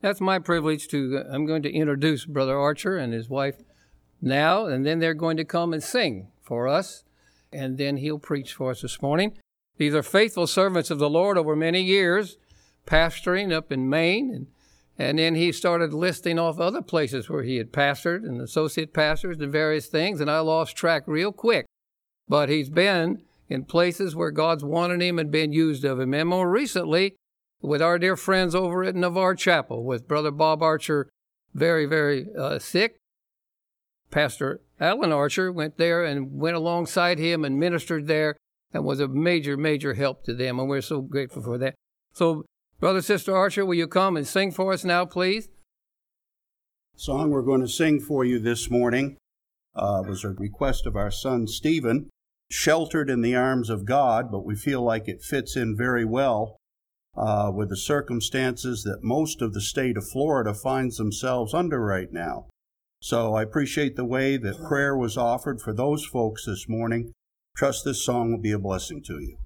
That's my privilege I'm going to introduce Brother Archer and his wife now, and then they're going to come and sing for us, and then he'll preach for us this morning. These are faithful servants of the Lord over many years, pastoring up in Maine, and then he started listing off other places where he had pastored and associate pastors and various things, and I lost track real quick. But he's been in places where God's wanted him and been used of him. And more recently, with our dear friends over at Navarre Chapel, with Brother Bob Archer very, very sick, Pastor Alan Archer went there and went alongside him and ministered there and was a major, major help to them, and we're so grateful for that. So, Brother, Sister Archer, will you come and sing for us now, please? The song we're going to sing for you this morning was a request of our son Stephen, Sheltered in the Arms of God, but we feel like it fits in very well with the circumstances that most of the state of Florida finds themselves under right now. So I appreciate the way that prayer was offered for those folks this morning. Trust this song will be a blessing to you.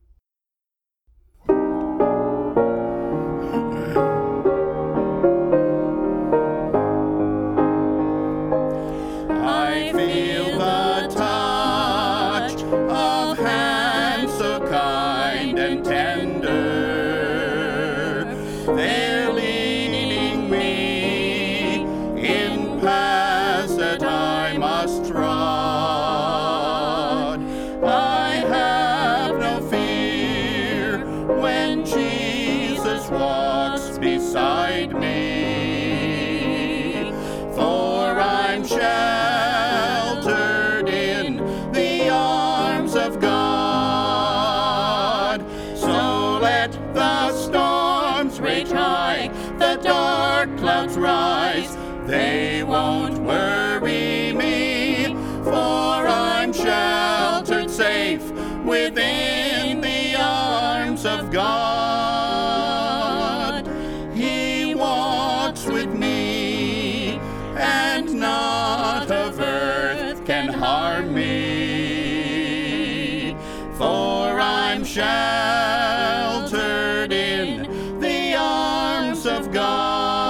Rise, they won't worry me, for I'm sheltered safe within the arms of God. He walks with me, and naught of earth can harm me, for I'm sheltered in the arms of God.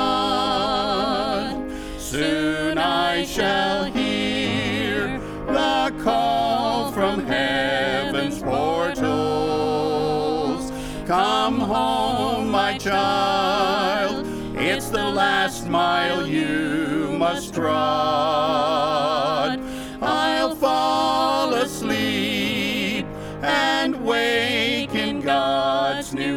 Shall hear the call from heaven's portals. Come home, my child, it's the last mile you must trod. I'll fall asleep and wake in God's new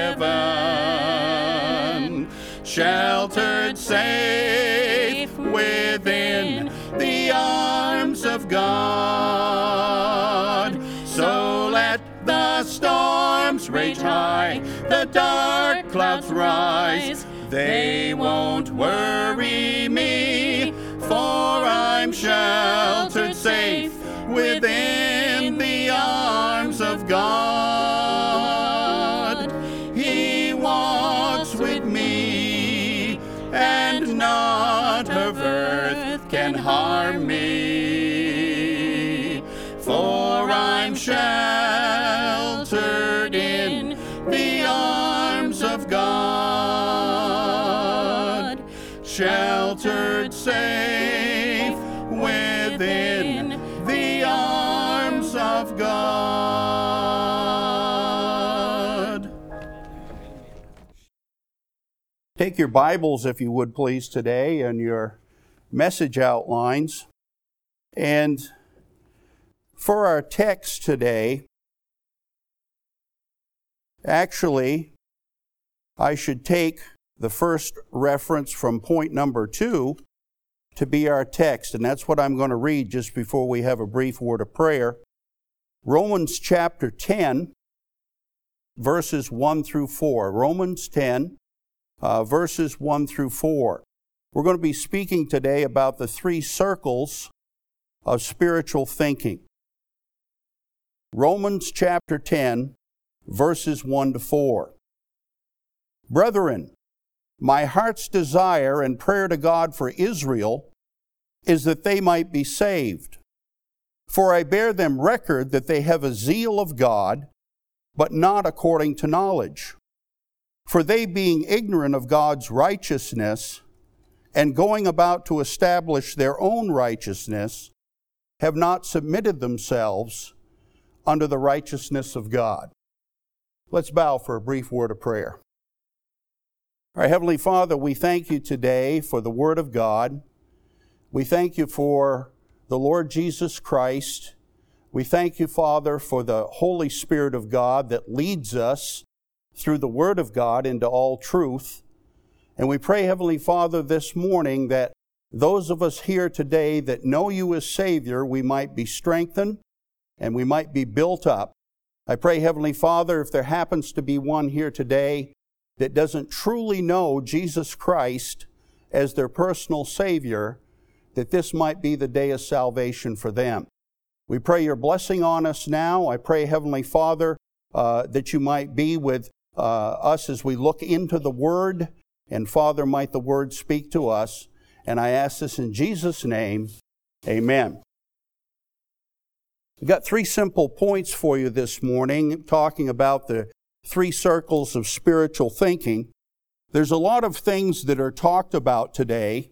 heaven, sheltered safe within the arms of God. So let the storms rage high, the dark clouds rise, they won't worry me, for I'm sheltered safe within the arms of God. He walks with me, and naught of earth can harm me, for I'm sheltered in the arms of God, sheltered safe within the arms of God. Take your Bibles, if you would please, today, and your message outlines. And for our text today, actually, I should take the first reference from point number 2 to be our text, and that's what I'm going to read just before we have a brief word of prayer. Romans chapter 10, verses 1 through 4. Romans 10, verses 1 through 4. We're going to be speaking today about the 3 circles of spiritual thinking. Romans chapter 10, verses 1 to 4. Brethren, my heart's desire and prayer to God for Israel is that they might be saved. For I bear them record that they have a zeal of God, but not according to knowledge. For they, being ignorant of God's righteousness, and going about to establish their own righteousness, have not submitted themselves under the righteousness of God. Let's bow for a brief word of prayer. Our Heavenly Father, we thank you today for the Word of God. We thank you for the Lord Jesus Christ. We thank you, Father, for the Holy Spirit of God that leads us through the Word of God into all truth. And we pray, Heavenly Father, this morning that those of us here today that know you as Savior, we might be strengthened and we might be built up. I pray, Heavenly Father, if there happens to be one here today that doesn't truly know Jesus Christ as their personal Savior, that this might be the day of salvation for them. We pray your blessing on us now. I pray, Heavenly Father, that you might be with us as we look into the Word. And Father, might the Word speak to us. And I ask this in Jesus' name, amen. We've got 3 simple points for you this morning, talking about the 3 circles of spiritual thinking. There's a lot of things that are talked about today,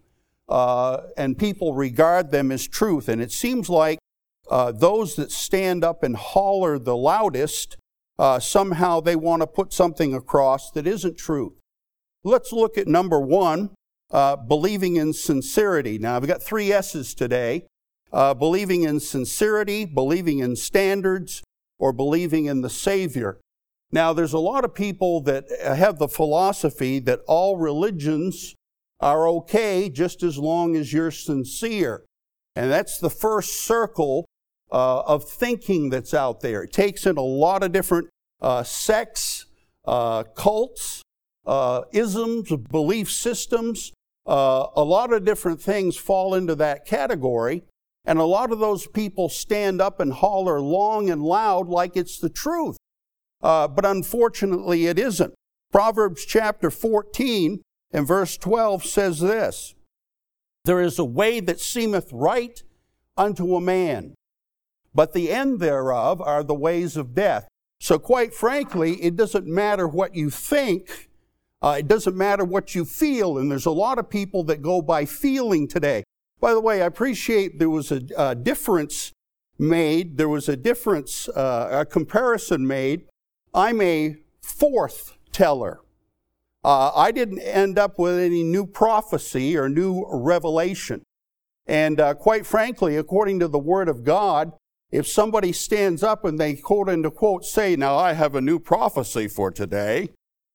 and people regard them as truth. And it seems like those that stand up and holler the loudest, somehow they want to put something across that isn't truth. Let's look at number 1, believing in sincerity. Now, I've got 3 S's today. Believing in sincerity, believing in standards, or believing in the Savior. Now, there's a lot of people that have the philosophy that all religions are okay just as long as you're sincere. And that's the first circle of thinking that's out there. It takes in a lot of different sects, cults, isms, belief systems. A lot of different things fall into that category. And a lot of those people stand up and holler long and loud like it's the truth. But unfortunately, it isn't. Proverbs chapter 14 and verse 12 says this: "There is a way that seemeth right unto a man, but the end thereof are the ways of death." So quite frankly, it doesn't matter what you think. It doesn't matter what you feel. And there's a lot of people that go by feeling today. By the way, I appreciate there was a difference made. There was a comparison made. I'm a forth teller. I didn't end up with any new prophecy or new revelation. And quite frankly, according to the Word of God, if somebody stands up and they quote unquote say, "Now I have a new prophecy for today,"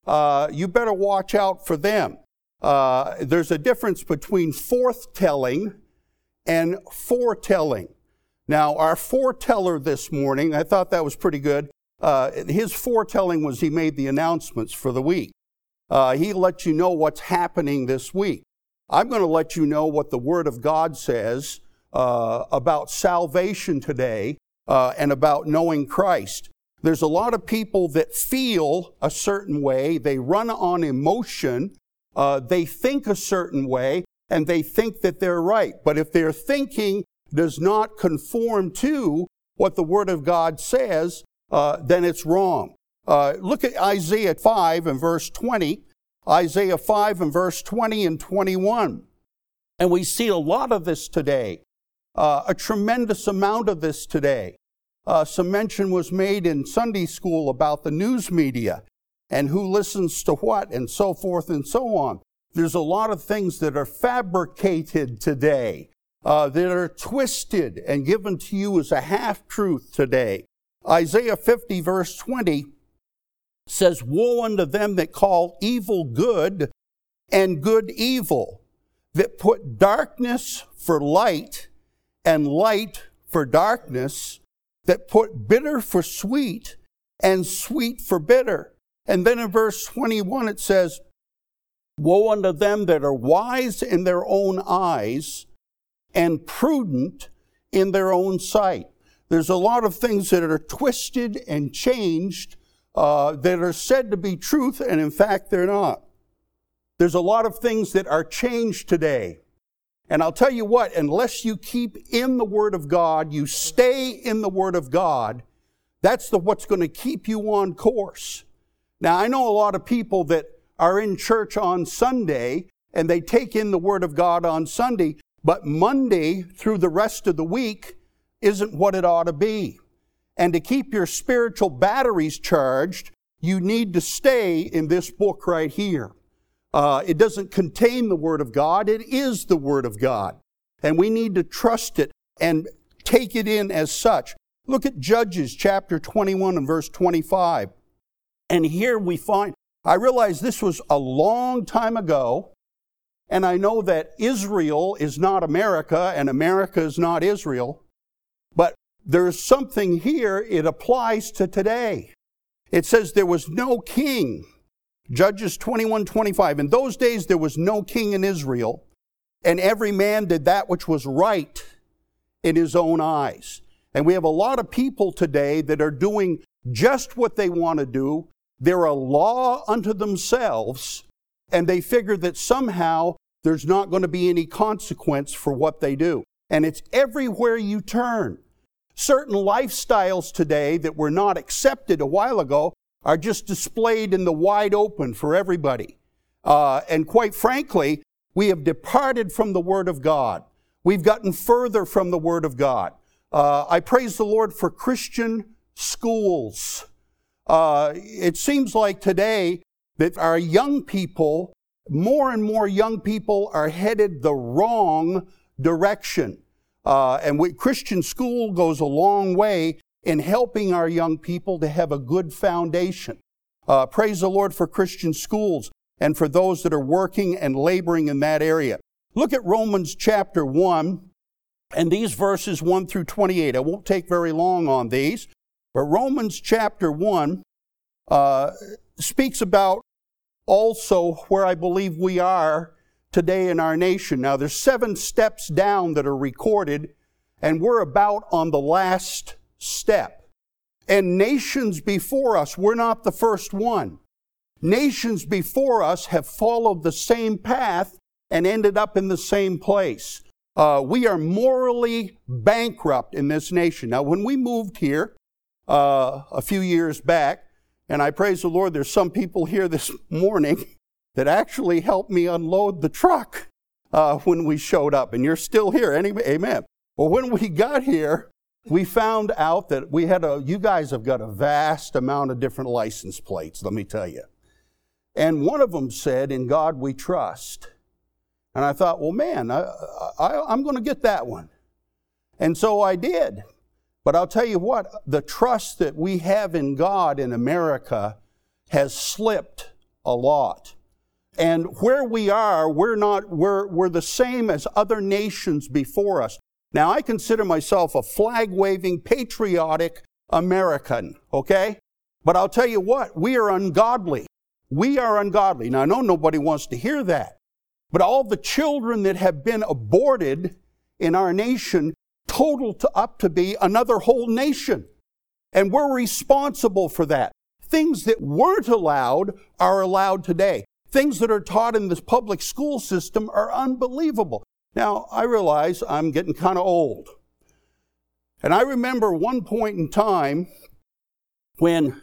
you better watch out for them. There's a difference between forth-telling and foretelling. Now, our foreteller this morning, I thought that was pretty good. His foretelling was he made the announcements for the week. He let you know what's happening this week. I'm going to let you know what the Word of God says about salvation today and about knowing Christ. There's a lot of people that feel a certain way. They run on emotion. They think a certain way, and they think that they're right. But if their thinking does not conform to what the Word of God says, then it's wrong. Look at Isaiah 5 and verse 20. Isaiah 5 and verse 20 and 21. And we see a lot of this today, a tremendous amount of this today. Some mention was made in Sunday school about the news media and who listens to what and so forth and so on. There's a lot of things that are fabricated today, that are twisted and given to you as a half-truth today. Isaiah 50 verse 20 says, "Woe unto them that call evil good and good evil, that put darkness for light and light for darkness, that put bitter for sweet and sweet for bitter." And then in verse 21 it says, "Woe unto them that are wise in their own eyes and prudent in their own sight." There's a lot of things that are twisted and changed that are said to be truth, and in fact they're not. There's a lot of things that are changed today. And I'll tell you what, unless you keep in the Word of God, you stay in the Word of God, that's what's going to keep you on course. Now, I know a lot of people that are in church on Sunday and they take in the Word of God on Sunday, but Monday through the rest of the week isn't what it ought to be. And to keep your spiritual batteries charged, you need to stay in this book right here. It doesn't contain the Word of God. It is the Word of God. And we need to trust it and take it in as such. Look at Judges chapter 21 and verse 25. And here we find, I realize this was a long time ago, and I know that Israel is not America and America is not Israel, but there's something here, it applies to today. It says there was no king. Judges 21:25. In those days there was no king in Israel, and every man did that which was right in his own eyes. And we have a lot of people today that are doing just what they want to do. They're a law unto themselves, and they figure that somehow there's not going to be any consequence for what they do. And it's everywhere you turn. Certain lifestyles today that were not accepted a while ago are just displayed in the wide open for everybody. And quite frankly, we have departed from the Word of God. We've gotten further from the Word of God. I praise the Lord for Christian schools. It seems like today that our young people, more and more young people are headed the wrong direction. Christian school goes a long way in helping our young people to have a good foundation. Praise the Lord for Christian schools and for those that are working and laboring in that area. Look at Romans chapter 1 and these verses 1 through 28. I won't take very long on these, but Romans chapter 1 speaks about also where I believe we are today in our nation. Now, there's 7 steps down that are recorded, and we're about on the last step. And nations before us, we're not the first one. Nations before us have followed the same path and ended up in the same place. We are morally bankrupt in this nation. Now, when we moved here a few years back, and I praise the Lord, there's some people here this morning that actually helped me unload the truck when we showed up, and you're still here. Anyway, amen. Well, when we got here, we found out that you guys have got a vast amount of different license plates, let me tell you. And one of them said, "In God we trust." And I thought, well, man, I'm going to get that one. And so I did. But I'll tell you what, the trust that we have in God in America has slipped a lot. And where we are, we're the same as other nations before us. Now, I consider myself a flag-waving, patriotic American, okay? But I'll tell you what, we are ungodly. We are ungodly. Now, I know nobody wants to hear that. But all the children that have been aborted in our nation total up to be another whole nation. And we're responsible for that. Things that weren't allowed are allowed today. Things that are taught in this public school system are unbelievable. Now, I realize I'm getting kind of old. And I remember one point in time when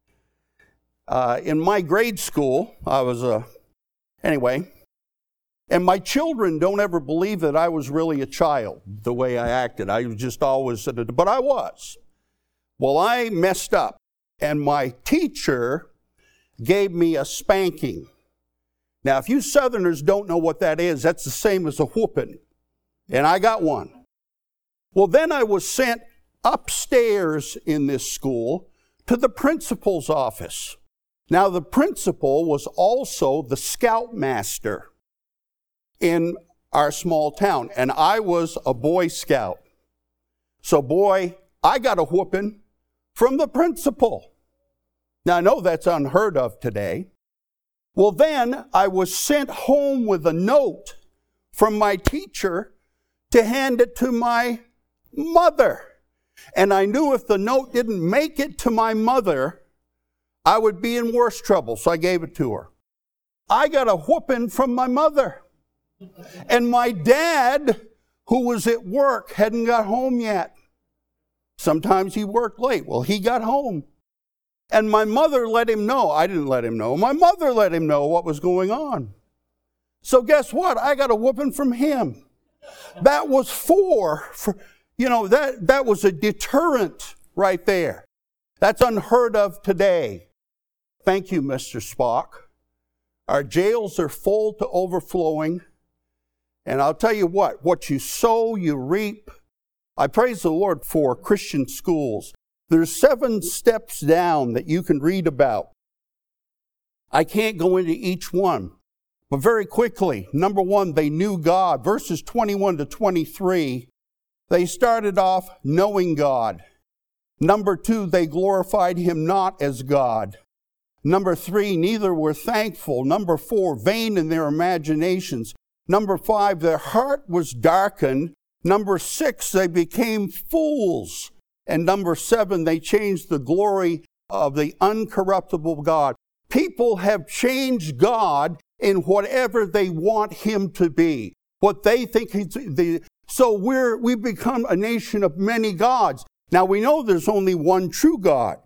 in my grade school, I was anyway, and my children don't ever believe that I was really a child, the way I acted. I was just always, but I was. Well, I messed up, and my teacher gave me a spanking. Now, if you Southerners don't know what that is, that's the same as a whooping. And I got one. Well, then I was sent upstairs in this school to the principal's office. Now, the principal was also the scoutmaster in our small town, and I was a Boy Scout. So, boy, I got a whooping from the principal. Now, I know that's unheard of today. Well, then I was sent home with a note from my teacher to hand it to my mother. And I knew if the note didn't make it to my mother, I would be in worse trouble, so I gave it to her. I got a whooping from my mother. And my dad, who was at work, hadn't got home yet. Sometimes he worked late. Well, he got home. And my mother let him know. I didn't let him know. My mother let him know what was going on. So guess what? I got a whooping from him. That was that was a deterrent right there. That's unheard of today. Thank you, Mr. Spock. Our jails are full to overflowing. And I'll tell you what you sow, you reap. I praise the Lord for Christian schools. There's 7 steps down that you can read about. I can't go into each one. But very quickly, number 1, they knew God. Verses 21 to 23, they started off knowing God. Number 2, they glorified Him not as God. Number 3, neither were thankful. Number 4, vain in their imaginations. Number 5, their heart was darkened. Number 6, they became fools. And number 7, they changed the glory of the uncorruptible God. People have changed God in whatever they want Him to be. What they think so we've become a nation of many gods. Now we know there's only one true God.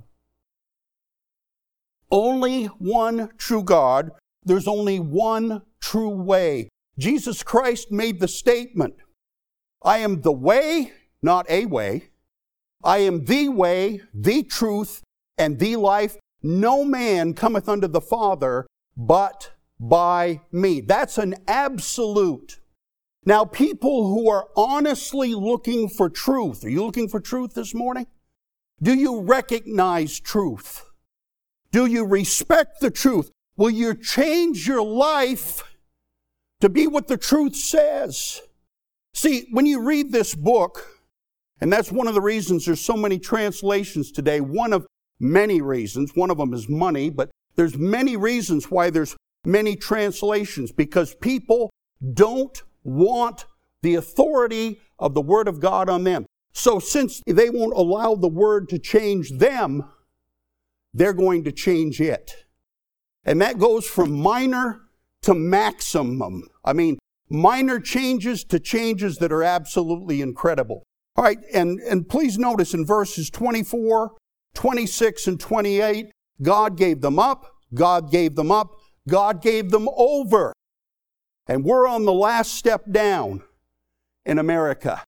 Only one true God. There's only one true way. Jesus Christ made the statement, I am the way, not a way. I am the way, the truth, and the life. No man cometh unto the Father but by me. That's an absolute. Now, people who are honestly looking for truth, are you looking for truth this morning? Do you recognize truth? Do you respect the truth? Will you change your life to be what the truth says? See, when you read this book, and that's one of the reasons there's so many translations today, one of many reasons, one of them is money, but there's many reasons why there's many translations, because people don't want the authority of the Word of God on them. So since they won't allow the Word to change them, they're going to change it. And that goes from minor to maximum. I mean, minor changes to changes that are absolutely incredible. All right, and please notice in verses 24, 26, and 28, God gave them up, God gave them up, God gave them over. And we're on the last step down in America.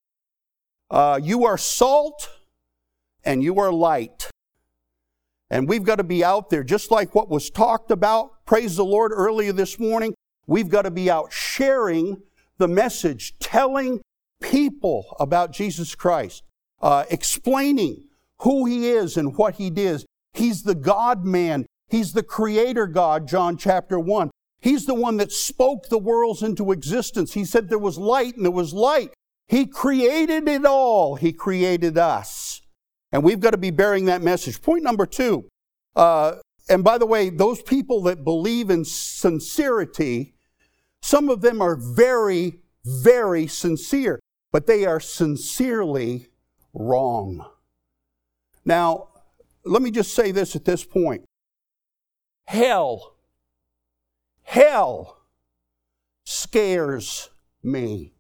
You are salt and you are light. And we've got to be out there, just like what was talked about, praise the Lord, earlier this morning. We've got to be out sharing the message, telling people about Jesus Christ, explaining who He is and what He did. He's the God-man. He's the Creator God, John chapter 1. He's the one that spoke the worlds into existence. He said there was light and there was light. He created it all. He created us. And we've got to be bearing that message. Point number 2. And by the way, those people that believe in sincerity, some of them are very, very sincere, but they are sincerely wrong. Now, let me just say this at this point. Hell scares me.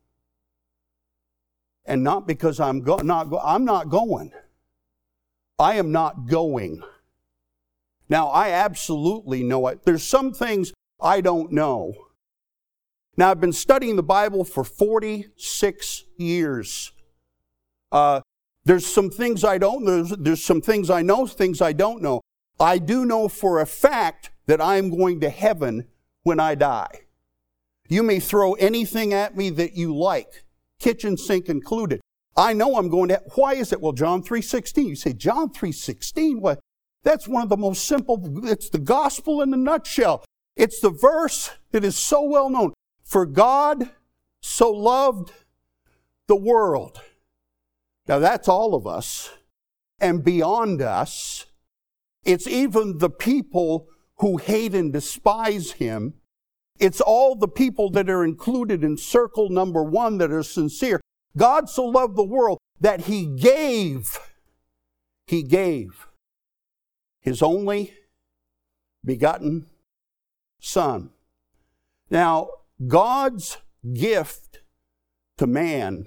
And not because I'm not going. I am not going. Now, I absolutely know it. There's some things I don't know. Now, I've been studying the Bible for 46 years. There's some things I don't know. There's some things I know, things I don't know. I do know for a fact that I'm going to heaven when I die. You may throw anything at me that you like, kitchen sink included. I know I'm going to. Why is it? Well, John 3:16. You say, John 3:16? What? That's one of the most simple. It's the gospel in a nutshell. It's the verse that is so well known. For God so loved the world. Now that's all of us. And beyond us, it's even the people who hate and despise Him. It's all the people that are included in circle number 1 that are sincere. God so loved the world that He gave His only begotten Son. Now, God's gift to man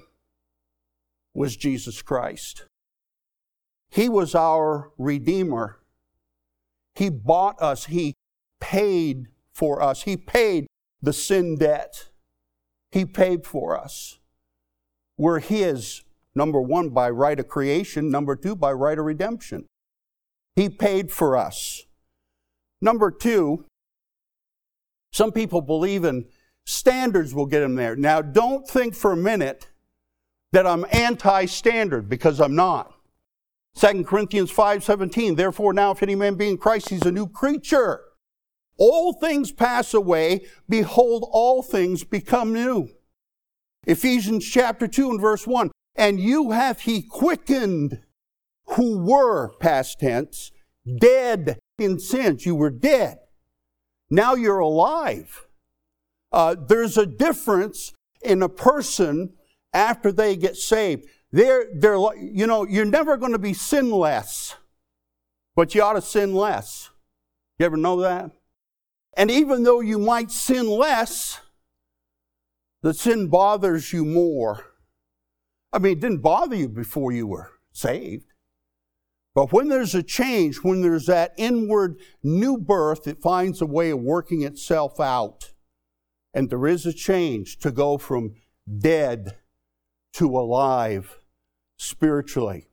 was Jesus Christ. He was our Redeemer. He bought us. He paid for us. He paid the sin debt. He paid for us. We're His, number one, by right of creation. Number two, by right of redemption. He paid for us. Number two, some people believe in standards will get them there. Now, don't think for a minute that I'm anti-standard, because I'm not. 2 Corinthians 5:17, therefore now if any man be in Christ, he's a new creature. All things pass away, behold, all things become new. Ephesians chapter 2 and verse 1, and you hath He quickened, who were, past tense, dead in sins. You were dead. Now you're alive. There's a difference in a person after they get saved. You're never going to be sinless, but you ought to sin less. You ever know that? And even though you might sin less, the sin bothers you more. I mean, it didn't bother you before you were saved. But when there's a change, when there's that inward new birth, it finds a way of working itself out. And there is a change to go from dead to alive spiritually.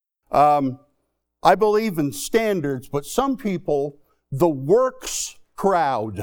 I believe in standards, but some people, the works crowd,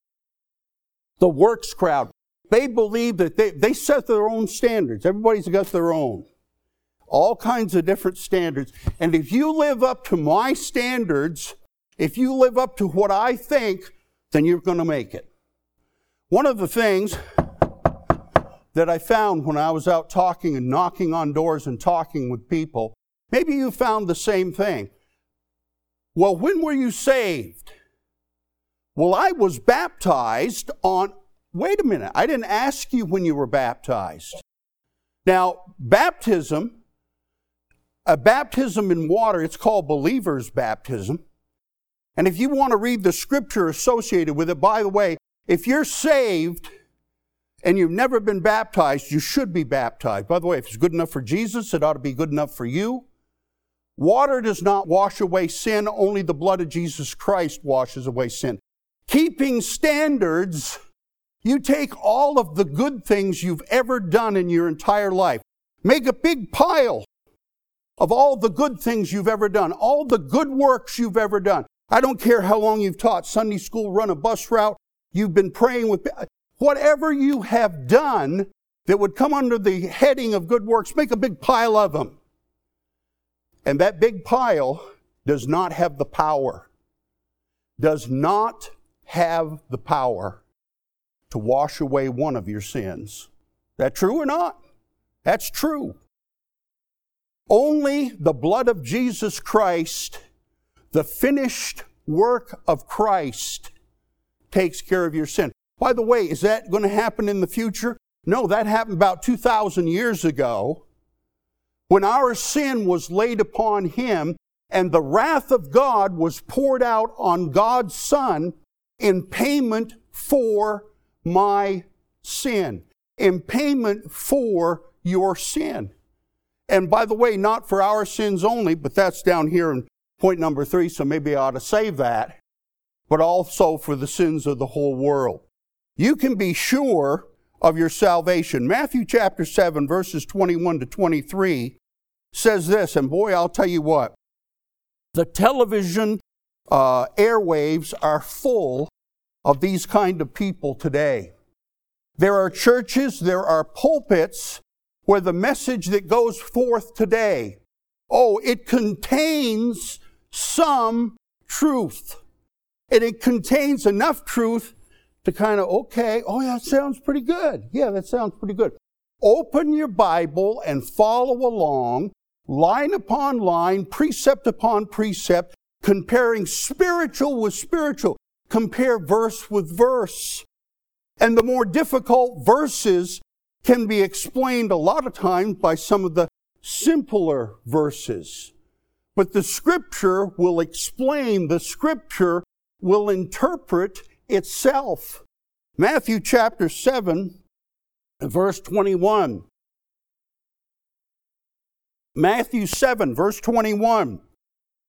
they believe that they set their own standards. Everybody's got their own. All kinds of different standards. And if you live up to my standards, if you live up to what I think, then you're going to make it. One of the things that I found when I was out talking and knocking on doors and talking with people, maybe you found the same thing. Well, when were you saved? Well, I was baptized on... Wait a minute, I didn't ask you when you were baptized. Now, a baptism in water, it's called believer's baptism. And if you want to read the scripture associated with it, by the way, if you're saved and you've never been baptized, you should be baptized. By the way, if it's good enough for Jesus, it ought to be good enough for you. Water does not wash away sin, only the blood of Jesus Christ washes away sin. Keeping standards, you take all of the good things you've ever done in your entire life. Make a big pile of all the good things you've ever done, all the good works you've ever done. I don't care how long you've taught Sunday school, run a bus route, you've been praying with... Whatever you have done that would come under the heading of good works, make a big pile of them. And that big pile does not have the power. Does not have the power to wash away one of your sins. Is that true or not? That's true. Only the blood of Jesus Christ, the finished work of Christ, takes care of your sin. By the way, is that going to happen in the future? No, that happened about 2,000 years ago when our sin was laid upon Him and the wrath of God was poured out on God's Son in payment for my sin, in payment for your sin. And by the way, not for our sins only, but that's down here in point number 3, so maybe I ought to save that, but also for the sins of the whole world. You can be sure of your salvation. Matthew chapter 7, verses 21 to 23 says this, and boy, I'll tell you what, the television airwaves are full of these kind of people today. There are churches, there are pulpits where the message that goes forth today, it contains some truth. And it contains enough truth to kind of, that sounds pretty good. Yeah, that sounds pretty good. Open your Bible and follow along, line upon line, precept upon precept, comparing spiritual with spiritual. Compare verse with verse. And the more difficult verses can be explained a lot of times by some of the simpler verses. But the Scripture will explain, the Scripture will interpret itself. Matthew chapter 7, verse 21. Matthew 7, verse 21.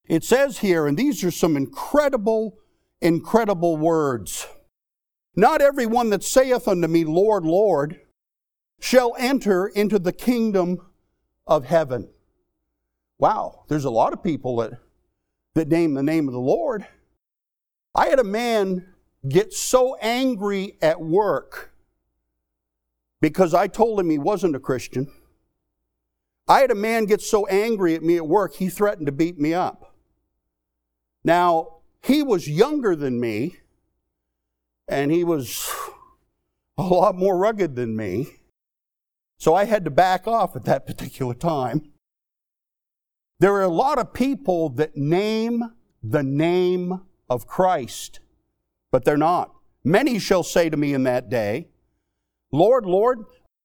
It says here, and these are some incredible, incredible words. Not everyone that saith unto me, Lord, Lord, shall enter into the kingdom of heaven. Wow, there's a lot of people that name the name of the Lord. I had a man get so angry at work because I told him he wasn't a Christian. I had a man get so angry at me at work, he threatened to beat me up. Now, he was younger than me, and he was a lot more rugged than me. So I had to back off at that particular time. There are a lot of people that name the name of Christ, but they're not. Many shall say to me in that day, Lord, Lord,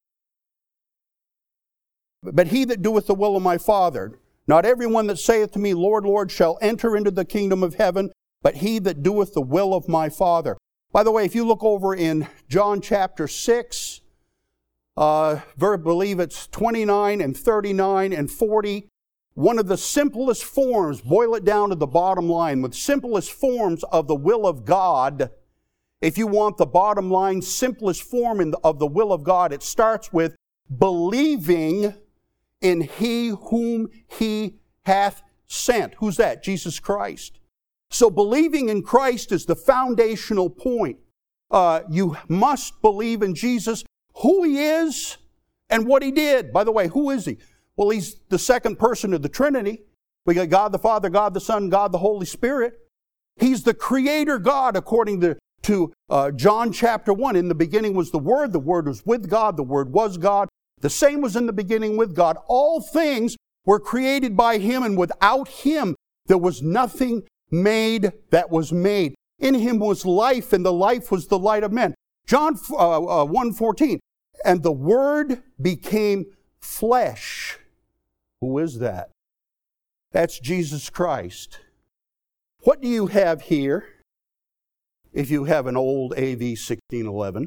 but he that doeth the will of my Father. Not everyone that saith to me, Lord, Lord, shall enter into the kingdom of heaven, but he that doeth the will of my Father. By the way, if you look over in John chapter 6, I believe it's 29 and 39 and 40, one of the simplest forms, boil it down to the bottom line, with simplest forms of the will of God. If you want the bottom line, simplest form of the will of God, it starts with believing in he whom he hath sent. Who's that? Jesus Christ. So believing in Christ is the foundational point. You must believe in Jesus, who he is and what he did. By the way, who is he? Well, he's the second person of the Trinity. We got God the Father, God the Son, God the Holy Spirit. He's the Creator God, according to John chapter 1. In the beginning was the Word was with God, the Word was God. The same was in the beginning with God. All things were created by him, and without him there was nothing made that was made. In him was life, and the life was the light of men. John 1:14. And the Word became flesh. Who is that? That's Jesus Christ. What do you have here? If you have an old AV 1611.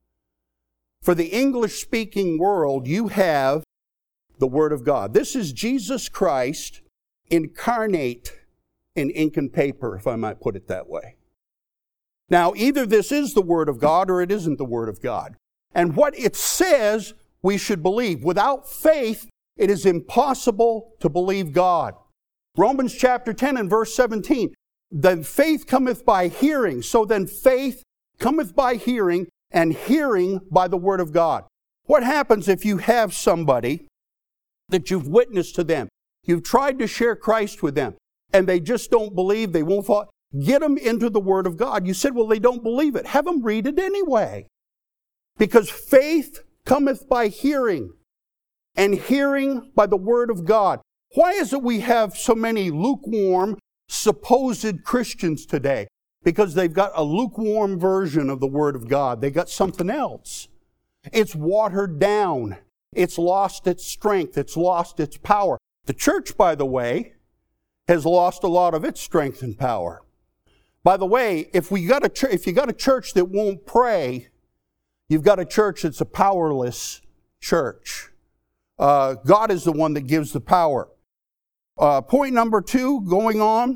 For the English-speaking world, you have the Word of God. This is Jesus Christ incarnate in ink and paper, if I might put it that way. Now, either this is the Word of God or it isn't the Word of God. And what it says, we should believe. Without faith, it is impossible to believe God. Romans chapter 10 and verse 17. Then faith cometh by hearing. So then faith cometh by hearing, and hearing by the Word of God. What happens if you have somebody that you've witnessed to them? You've tried to share Christ with them, and they just don't believe, they won't follow. Get them into the Word of God. You said, well, they don't believe it. Have them read it anyway. Because faith cometh by hearing, and hearing by the Word of God. Why is it we have so many lukewarm, supposed Christians today? Because they've got a lukewarm version of the Word of God. They got something else. It's watered down. It's lost its strength. It's lost its power. The church, by the way, has lost a lot of its strength and power. By the way, if you got a church that won't pray, you've got a church that's a powerless church. God is the one that gives the power. Point number 2, going on.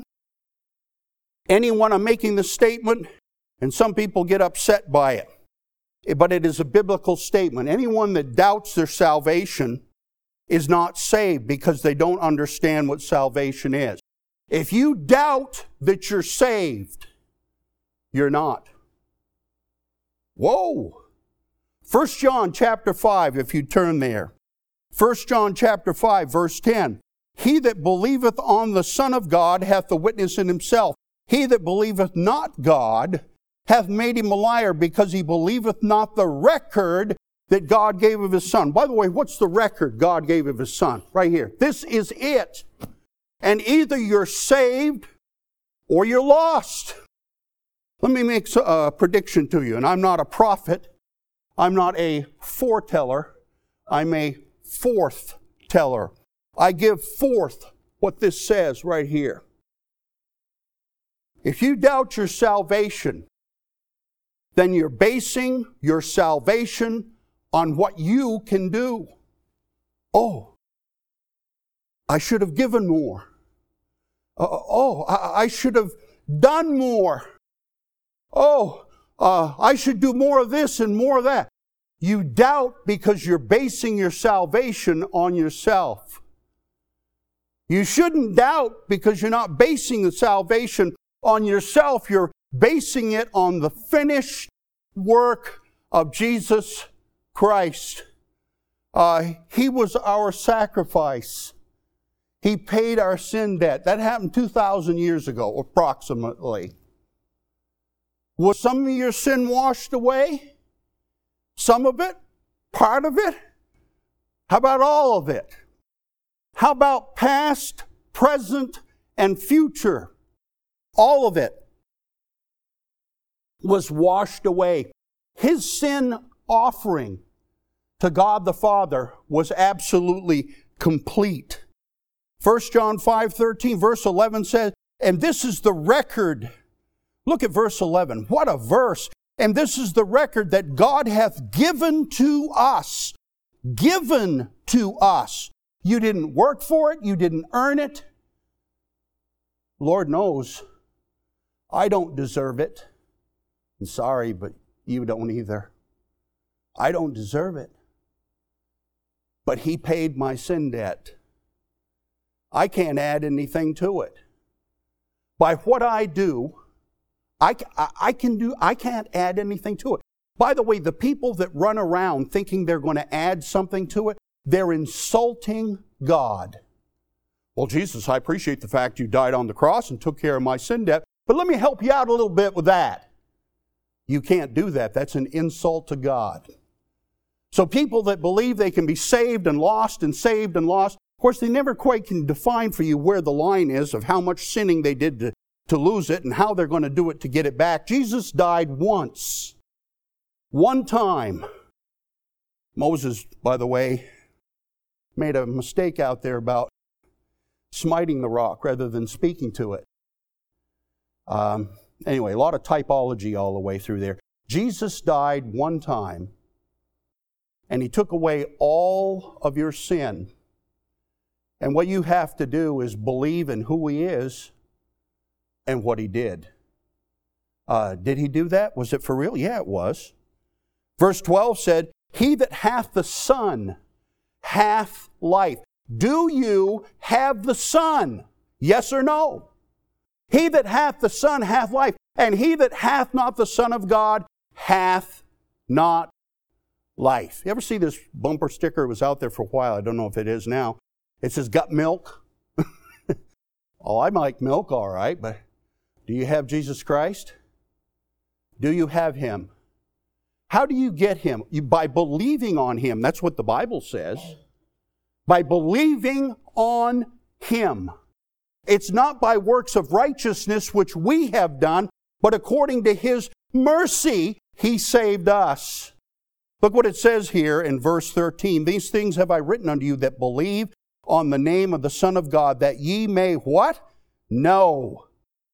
Anyone, I'm making this statement, and some people get upset by it, but it is a biblical statement. Anyone that doubts their salvation is not saved because they don't understand what salvation is. If you doubt that you're saved, you're not. Whoa! 1 John chapter 5, if you turn there. 1 John chapter 5, verse 10. He that believeth on the Son of God hath the witness in himself. He that believeth not God hath made him a liar, because he believeth not the record that God gave of his Son. By the way, what's the record God gave of his Son? Right here. This is it. And either you're saved or you're lost. Let me make a prediction to you. And I'm not a prophet. I'm not a foreteller. I'm a forth-teller. I give forth what this says right here. If you doubt your salvation, then you're basing your salvation on what you can do. Oh, I should have given more. I should have done more. I should do more of this and more of that. You doubt because you're basing your salvation on yourself. You shouldn't doubt because you're not basing the salvation on yourself. You're basing it on the finished work of Jesus Christ. He was our sacrifice. He paid our sin debt. That happened 2,000 years ago, approximately. Was some of your sin washed away? Some of it? Part of it? How about all of it? How about past, present, and future? All of it was washed away. His sin offering to God the Father was absolutely complete. 1 John 5:13, verse 11 says, and this is the record. Look at verse 11. What a verse. And this is the record that God hath given to us. Given to us. You didn't work for it. You didn't earn it. Lord knows I don't deserve it. I'm sorry, but you don't either. I don't deserve it. But He paid my sin debt. I can't add anything to it. By what I do, I can't add anything to it. By the way, the people that run around thinking they're going to add something to it, they're insulting God. Well, Jesus, I appreciate the fact you died on the cross and took care of my sin debt, but let me help you out a little bit with that. You can't do that. That's an insult to God. So people that believe they can be saved and lost and saved and lost, of course, they never quite can define for you where the line is of how much sinning they did to lose it and how they're going to do it to get it back. Jesus died once. One time. Moses, by the way, made a mistake out there about smiting the rock rather than speaking to it. Anyway, a lot of typology all the way through there. Jesus died one time, and He took away all of your sin. And what you have to do is believe in who He is and what He did. Did He do that? Was it for real? Yeah, it was. Verse 12 said, He that hath the Son hath life. Do you have the Son? Yes or no? He that hath the Son hath life, and he that hath not the Son of God hath not life. You ever see this bumper sticker? It was out there for a while. I don't know if it is now. It says, got milk? Oh, I like milk, all right, but do you have Jesus Christ? Do you have Him? How do you get Him? By believing on Him. That's what the Bible says. By believing on Him. It's not by works of righteousness which we have done, but according to His mercy, He saved us. Look what it says here in verse 13. These things have I written unto you that believe on the name of the Son of God, that ye may what? Know.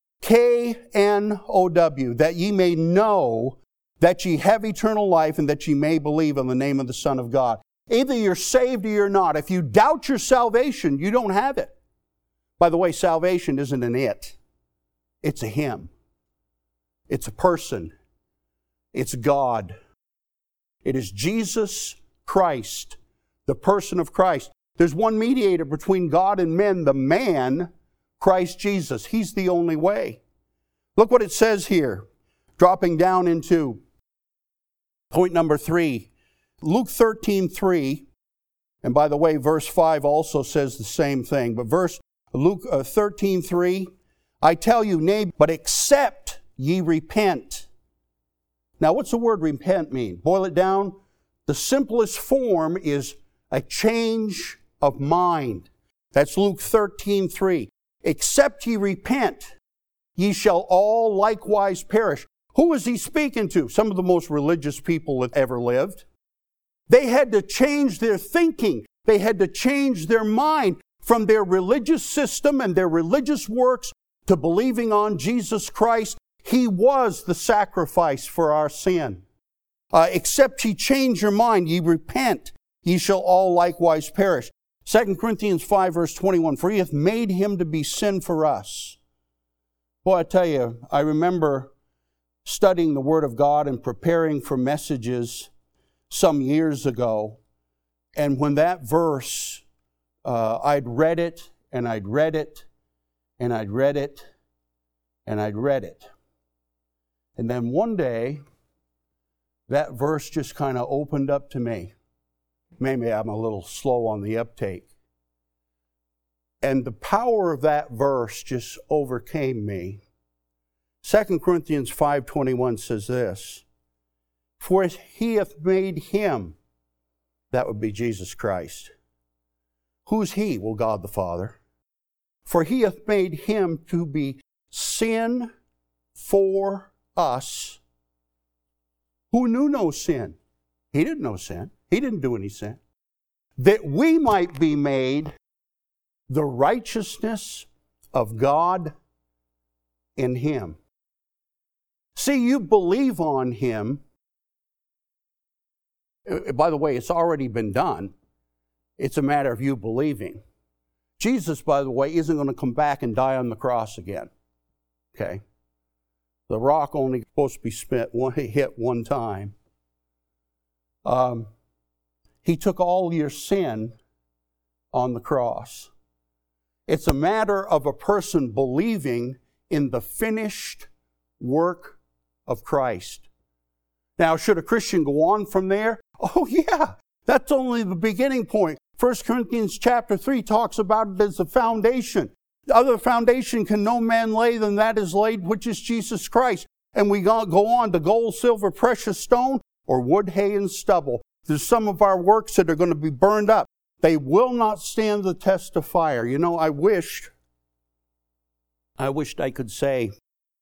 K-N-O-W. That ye may know that ye have eternal life and that ye may believe on the name of the Son of God. Either you're saved or you're not. If you doubt your salvation, you don't have it. By the way, salvation isn't an it. It's a Him. It's a person. It's God. It is Jesus Christ, the person of Christ. There's one mediator between God and men, the man, Christ Jesus. He's the only way. Look what it says here, dropping down into point number 3. Luke 13:3, and by the way, verse 5 also says the same thing, but Luke 13:3, I tell you, nay, but except ye repent. Now, what's the word repent mean? Boil it down. The simplest form is a change of mind. That's Luke 13:3. Except ye repent, ye shall all likewise perish. Who is He speaking to? Some of the most religious people that ever lived. They had to change their thinking. They had to change their mind from their religious system and their religious works to believing on Jesus Christ. He was the sacrifice for our sin. Except ye change your mind, ye repent, ye shall all likewise perish. 2 Corinthians 5 verse 21, for he hath made him to be sin for us. Boy, I tell you, I remember studying the Word of God and preparing for messages some years ago. And when that verse, I'd read it, and I'd read it, and I'd read it, and I'd read it. And then one day, that verse just kind of opened up to me. Maybe I'm a little slow on the uptake. And the power of that verse just overcame me. 2 Corinthians 5:21 says this, for he hath made him, that would be Jesus Christ. Who's he? Well, God the Father. For he hath made him to be sin for us, who knew no sin. He didn't know sin. He didn't do any sin. That we might be made the righteousness of God in him. See, you believe on him. By the way, it's already been done. It's a matter of you believing. Jesus, by the way, isn't going to come back and die on the cross again. Okay? The rock only supposed to be hit one time. He took all your sin on the cross. It's a matter of a person believing in the finished work of Christ. Now, should a Christian go on from there? Oh yeah, that's only the beginning point. 1 Corinthians chapter 3 talks about it as a foundation. The other foundation can no man lay than that is laid, which is Jesus Christ. And we go on to gold, silver, precious stone, or wood, hay, and stubble. There's some of our works that are going to be burned up. They will not stand the test of fire. You know, I wished I could say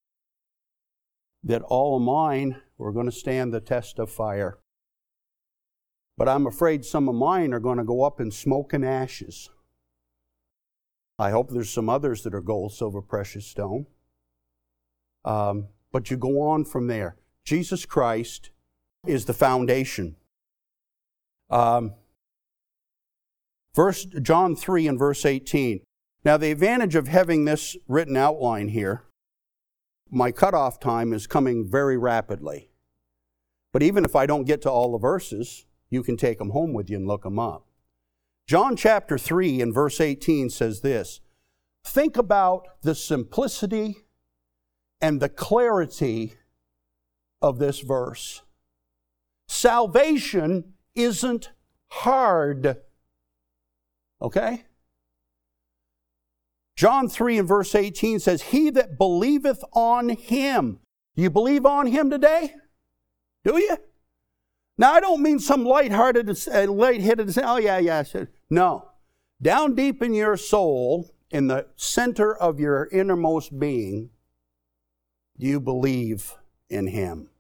that all of mine were going to stand the test of fire. But I'm afraid some of mine are going to go up in smoke and ashes. I hope there's some others that are gold, silver, precious stone. But you go on from there. Jesus Christ is the foundation. John 3 and verse 18. Now the advantage of having this written outline here, my cutoff time is coming very rapidly. But even if I don't get to all the verses, you can take them home with you and look them up. John chapter 3 and verse 18 says this, think about the simplicity and the clarity of this verse. Salvation isn't hard. Okay? John 3 and verse 18 says, he that believeth on him. Do you believe on him today? Do you? Now, I don't mean some lightheaded, oh yeah. No. Down deep in your soul, in the center of your innermost being, do you believe in him?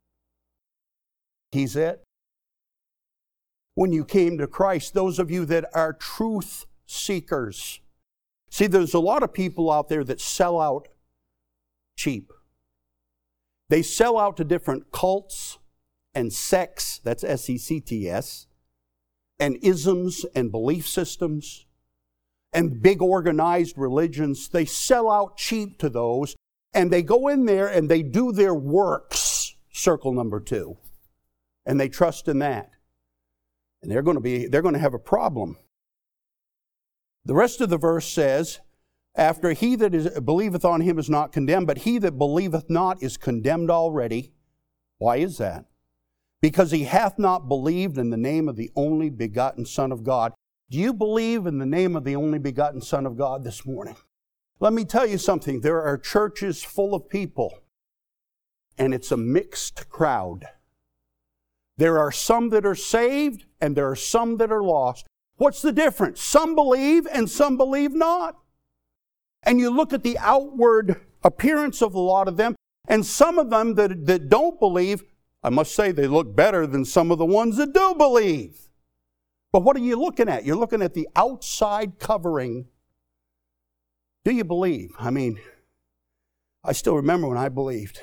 He's it. When you came to Christ, those of you that are truth seekers. See, there's a lot of people out there that sell out cheap. They sell out to different cults and sects, that's S-E-C-T-S, and isms and belief systems, and big organized religions. They sell out cheap to those, and they go in there and they do their works, circle number 2, and they trust in that. And they're going to have a problem. The rest of the verse says, after he that believeth on him is not condemned, but he that believeth not is condemned already. Why is that? Because he hath not believed in the name of the only begotten Son of God. Do you believe in the name of the only begotten Son of God this morning? Let me tell you something. There are churches full of people, and it's a mixed crowd. There are some that are saved, and there are some that are lost. What's the difference? Some believe, and some believe not. And you look at the outward appearance of a lot of them, and some of them that don't believe, I must say they look better than some of the ones that do believe. But what are you looking at? You're looking at the outside covering. Do you believe? I mean, I still remember when I believed.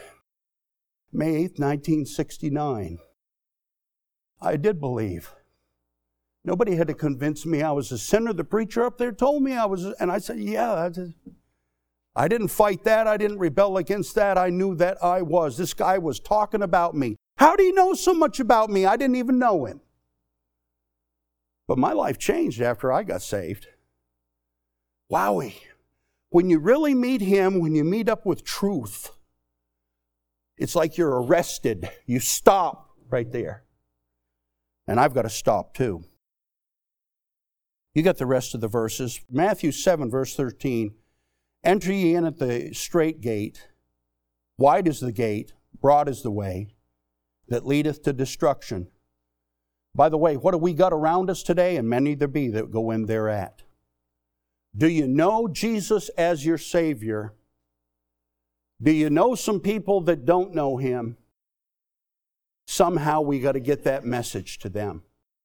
May 8th, 1969. I did believe. Nobody had to convince me I was a sinner. The preacher up there told me I was, and I said, yeah, I didn't fight that. I didn't rebel against that. I knew that I was. This guy was talking about me. How do you know so much about me? I didn't even know him. But my life changed after I got saved. Wowie. When you really meet Him, when you meet up with truth, it's like you're arrested. You stop right there. And I've got to stop too. You got the rest of the verses. Matthew 7, verse 13. Enter ye in at the strait gate. Wide is the gate, broad is the way that leadeth to destruction. By the way, what do we got around us today? And many there be that go in thereat. Do you know Jesus as your Savior? Do you know some people that don't know Him? Somehow we got to get that message to them.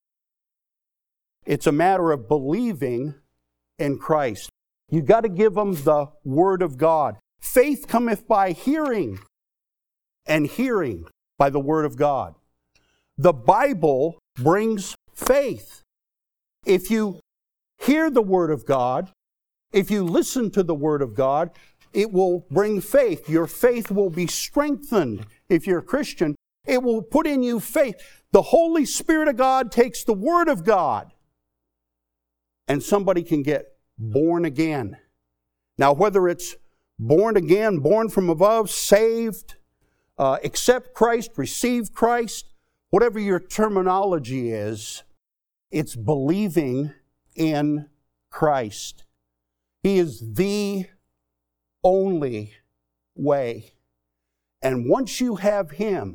It's a matter of believing in Christ. You got to give them the Word of God. Faith cometh by hearing, and hearing by the Word of God. The Bible brings faith. If you hear the Word of God, if you listen to the Word of God, it will bring faith. Your faith will be strengthened. If you're a Christian, it will put in you faith. The Holy Spirit of God takes the Word of God, and somebody can get born again. Now, whether it's born again, born from above, saved, accept Christ, receive Christ, whatever your terminology is, it's believing in Christ. He is the only way. And once you have Him,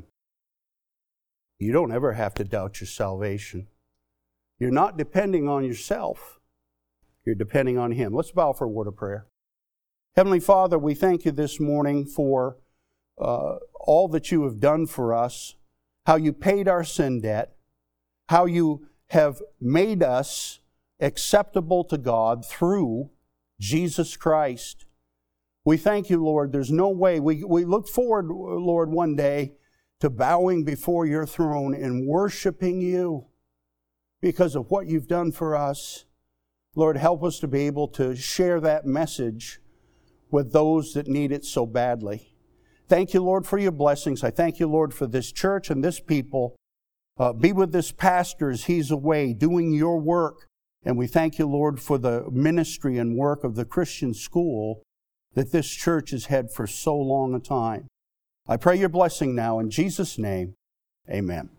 you don't ever have to doubt your salvation. You're not depending on yourself. You're depending on Him. Let's bow for a word of prayer. Heavenly Father, we thank You this morning for all that You have done for us, how You paid our sin debt, how You have made us acceptable to God through Jesus Christ. We thank You, Lord. There's no way. We look forward, Lord, one day to bowing before Your throne and worshiping You because of what You've done for us. Lord, help us to be able to share that message with those that need it so badly. Thank You, Lord, for Your blessings. I thank You, Lord, for this church and this people. Be with this pastor as he's away doing Your work. And we thank You, Lord, for the ministry and work of the Christian school that this church has had for so long a time. I pray Your blessing now in Jesus' name. Amen.